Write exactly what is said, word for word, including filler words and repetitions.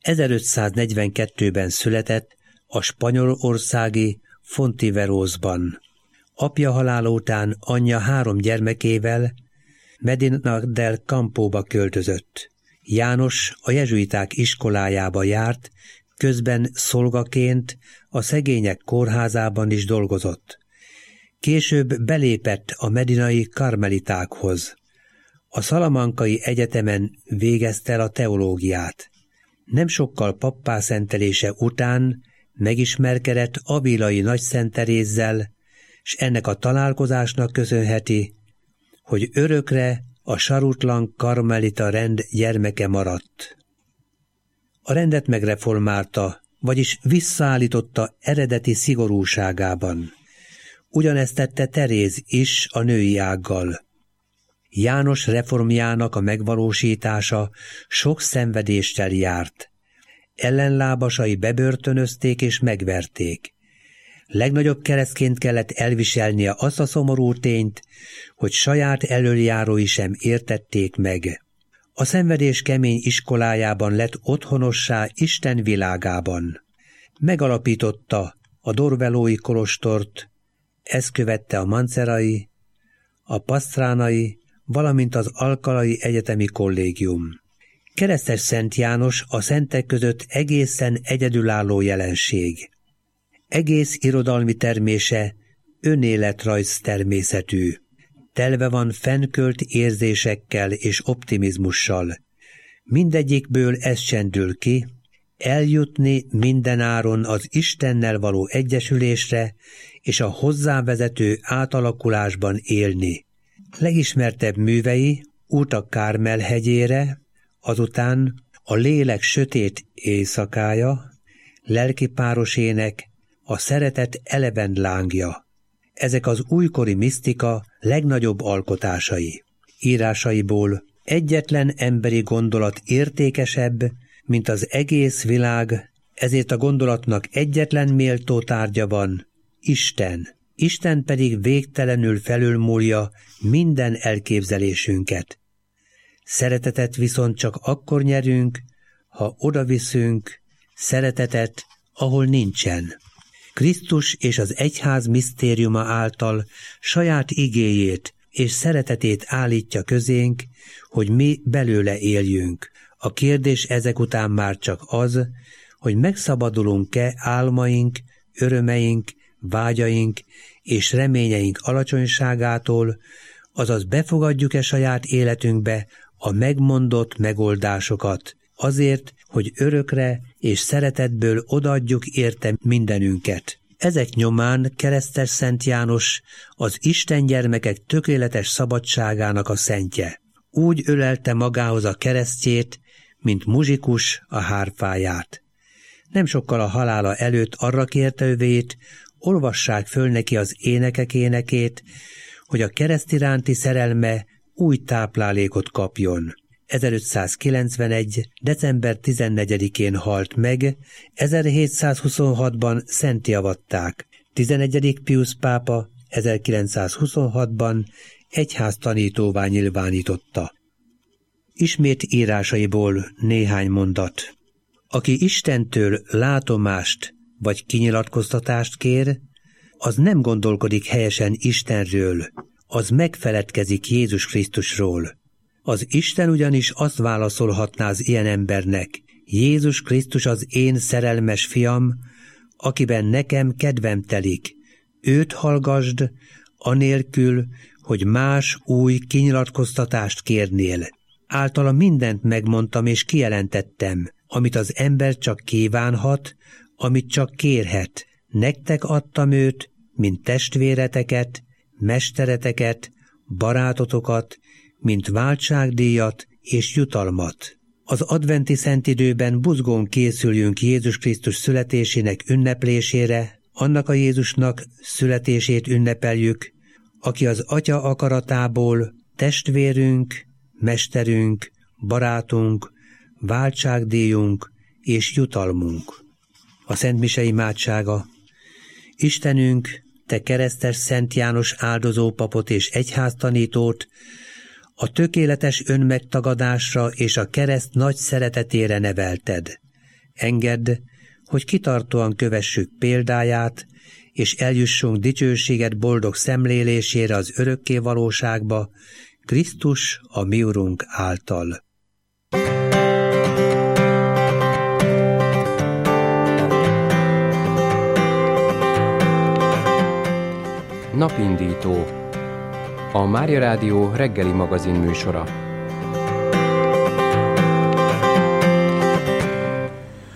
ezerötszáznegyvenkettőben született a spanyolországi Fontiverosban. Apja halála után anyja három gyermekével Medina del Campóba költözött. János a jezsuiták iskolájába járt, közben szolgaként a szegények kórházában is dolgozott. Később belépett a medinai karmelitákhoz. A szalamankai egyetemen végezte el a teológiát. Nem sokkal pappá szentelése után megismerkedett avilai Nagy Szent Terézzel, s ennek a találkozásnak köszönheti, hogy örökre a sarutlan karmelita rend gyermeke maradt. A rendet megreformálta, vagyis visszaállította eredeti szigorúságában. Ugyanezt tette Teréz is a női ággal. János reformjának a megvalósítása sok szenvedéssel járt. Ellenlábasai bebörtönözték és megverték. Legnagyobb keresztként kellett elviselnie azt a szomorú tényt, hogy saját elöljárói sem értették meg. A szenvedés kemény iskolájában lett otthonossá Isten világában. Megalapította a dorvelói kolostort, ezt követte a mancerai, a pasztránai, valamint az alkalai egyetemi kollégium. Keresztes Szent János a szentek között egészen egyedülálló jelenség. Egész irodalmi termése önéletrajz természetű. Telve van fennkölt érzésekkel és optimizmussal. Mindegyikből ez csendül ki, eljutni mindenáron az Istennel való egyesülésre és a hozzávezető átalakulásban élni. Legismertebb művei Út a Kármel hegyére, azután a Lélek sötét éjszakája, lelkipáros ének, a szeretet eleven lángja. Ezek az újkori misztika legnagyobb alkotásai. Írásaiból egyetlen emberi gondolat értékesebb, mint az egész világ, ezért a gondolatnak egyetlen méltó tárgya van, Isten. Isten pedig végtelenül felülmúlja minden elképzelésünket. Szeretetet viszont csak akkor nyerünk, ha odaviszünk szeretetet, ahol nincsen. Krisztus és az egyház misztériuma által saját igéjét és szeretetét állítja közénk, hogy mi belőle éljünk. A kérdés ezek után már csak az, hogy megszabadulunk-e álmaink, örömeink, vágyaink és reményeink alacsonyságától, azaz befogadjuk-e saját életünkbe a megmondott megoldásokat, azért, hogy örökre és szeretetből odaadjuk érte mindenünket. Ezek nyomán keresztes Szent János az Isten gyermekek tökéletes szabadságának a szentje. Úgy ölelte magához a keresztjét, mint muzsikus a hárfáját. Nem sokkal a halála előtt arra kérte övét, olvassák föl neki az énekek énekét, hogy a kereszt iránti szerelme új táplálékot kapjon. ezerötszázkilencvenegy. december tizennegyedikén halt meg, ezerhétszázhuszonhatban szentté avatták. tizenegyedik Piusz pápa ezerkilencszázhuszonhatban egyháztanítóvá nyilvánította. Ismét írásaiból néhány mondat. Aki Istentől látomást vagy kinyilatkoztatást kér, az nem gondolkodik helyesen Istenről, az megfeledkezik Jézus Krisztusról. Az Isten ugyanis azt válaszolhatná az ilyen embernek: Jézus Krisztus az én szerelmes fiam, akiben nekem kedvem telik. Őt hallgasd, anélkül, hogy más új kinyilatkoztatást kérnél. Általa mindent megmondtam és kijelentettem, amit az ember csak kívánhat, amit csak kérhet. Nektek adtam őt, mint testvéreteket, mestereteket, barátotokat, mint váltságdíjat és jutalmat. Az adventi szentidőben buzgón készüljünk Jézus Krisztus születésének ünneplésére, annak a Jézusnak születését ünnepeljük, aki az Atya akaratából testvérünk, mesterünk, barátunk, váltságdíjunk és jutalmunk. A Szent Mise imádsága. Istenünk, te keresztes Szent János áldozó papot és egyháztanítót a tökéletes önmegtagadásra és a kereszt nagy szeretetére nevelted. Engedd, hogy kitartóan kövessük példáját, és eljussunk dicsőséget boldog szemlélésére az örökké valóságba, Krisztus a mi Urunk által. Napindító, a Mária Rádió reggeli magazin műsora.